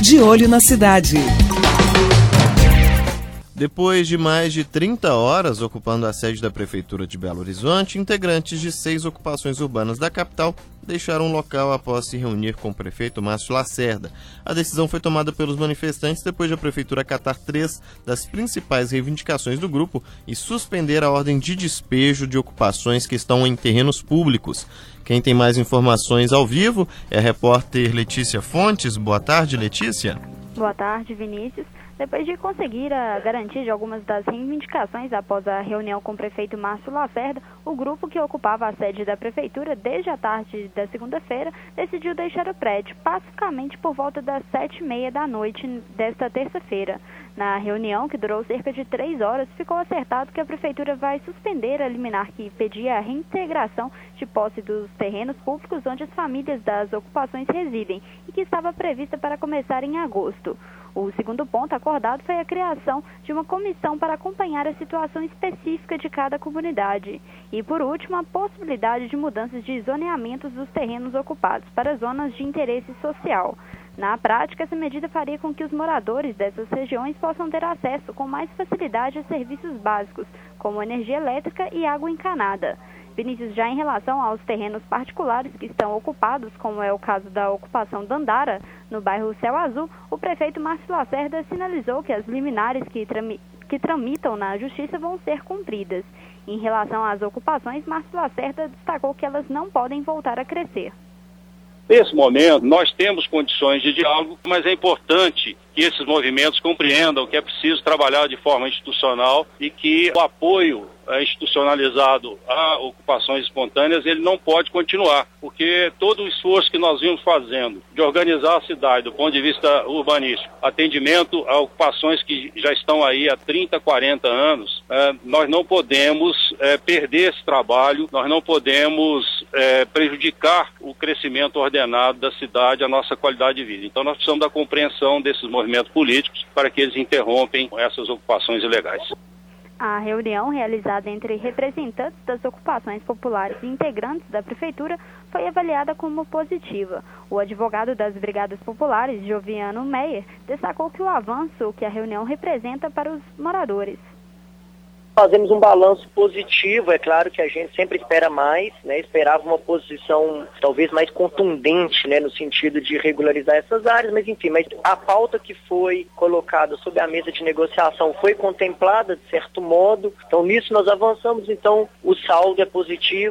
De Olho na Cidade. Depois de mais de 30 horas ocupando a sede da Prefeitura de Belo Horizonte, integrantes de 6 ocupações urbanas da capital deixaram o local após se reunir com o prefeito Márcio Lacerda. A decisão foi tomada pelos manifestantes depois da Prefeitura acatar 3 das principais reivindicações do grupo e suspender a ordem de despejo de ocupações que estão em terrenos públicos. Quem tem mais informações ao vivo é a repórter Letícia Fontes. Boa tarde, Letícia. Boa tarde, Vinícius. Depois de conseguir a garantia de algumas das reivindicações após a reunião com o prefeito Márcio Lacerda, o grupo que ocupava a sede da prefeitura desde a tarde da segunda-feira decidiu deixar o prédio pacificamente por volta das 7h30 da noite desta terça-feira. Na reunião, que durou cerca de 3 horas, ficou acertado que a prefeitura vai suspender a liminar que pedia a reintegração de posse dos terrenos públicos onde as famílias das ocupações residem e que estava prevista para começar em agosto. O segundo ponto acordado foi a criação de uma comissão para acompanhar a situação específica de cada comunidade. E, por último, a possibilidade de mudanças de zoneamentos dos terrenos ocupados para zonas de interesse social. Na prática, essa medida faria com que os moradores dessas regiões possam ter acesso com mais facilidade a serviços básicos, como energia elétrica e água encanada. Vinícius, já em relação aos terrenos particulares que estão ocupados, como é o caso da ocupação Dandara, no bairro Céu Azul, o prefeito Márcio Lacerda sinalizou que as liminares que tramitam na Justiça vão ser cumpridas. Em relação às ocupações, Márcio Lacerda destacou que elas não podem voltar a crescer. Nesse momento, nós temos condições de diálogo, mas é importante que esses movimentos compreendam que é preciso trabalhar de forma institucional e que o apoio institucionalizado a ocupações espontâneas, ele não pode continuar, porque todo o esforço que nós vimos fazendo de organizar a cidade do ponto de vista urbanístico, atendimento a ocupações que já estão aí há 30, 40 anos, nós não podemos perder esse trabalho, nós não podemos prejudicar o crescimento ordenado da cidade, a nossa qualidade de vida. Então nós precisamos da compreensão desses movimentos políticos para que eles interrompem essas ocupações ilegais. A reunião, realizada entre representantes das ocupações populares e integrantes da Prefeitura, foi avaliada como positiva. O advogado das Brigadas Populares, Joviano Meyer, destacou que o avanço que a reunião representa para os moradores. Fazemos um balanço positivo, é claro que a gente sempre espera mais, né? Esperava uma posição talvez mais contundente, né? No sentido de regularizar essas áreas, mas enfim, a pauta que foi colocada sobre a mesa de negociação foi contemplada de certo modo, então nisso nós avançamos, então o saldo é positivo.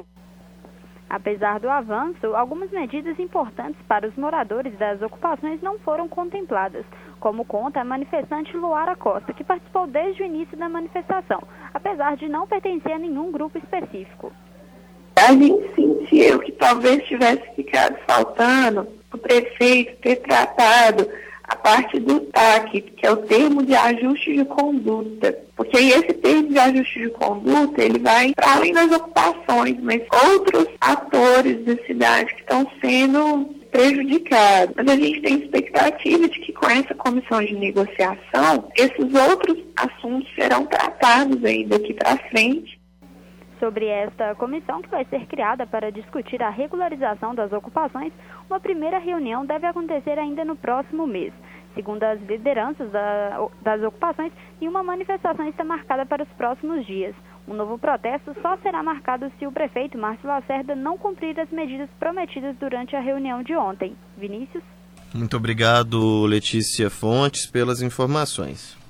Apesar do avanço, algumas medidas importantes para os moradores das ocupações não foram contempladas, como conta a manifestante Luara Costa, que participou desde o início da manifestação, apesar de não pertencer a nenhum grupo específico. A gente sentiu que talvez tivesse ficado faltando o prefeito ter tratado a parte do TAC, que é o termo de ajuste de conduta. Porque aí esse termo de ajuste de conduta, ele vai para além das ocupações, mas outros atores da cidade que estão sendo prejudicados. Mas a gente tem expectativa de que com essa comissão de negociação, esses outros assuntos serão tratados aí daqui para frente. Sobre esta comissão, que vai ser criada para discutir a regularização das ocupações, uma primeira reunião deve acontecer ainda no próximo mês. Segundo as lideranças das ocupações, nenhuma manifestação está marcada para os próximos dias. Um novo protesto só será marcado se o prefeito Márcio Lacerda não cumprir as medidas prometidas durante a reunião de ontem. Vinícius? Muito obrigado, Letícia Fontes, pelas informações.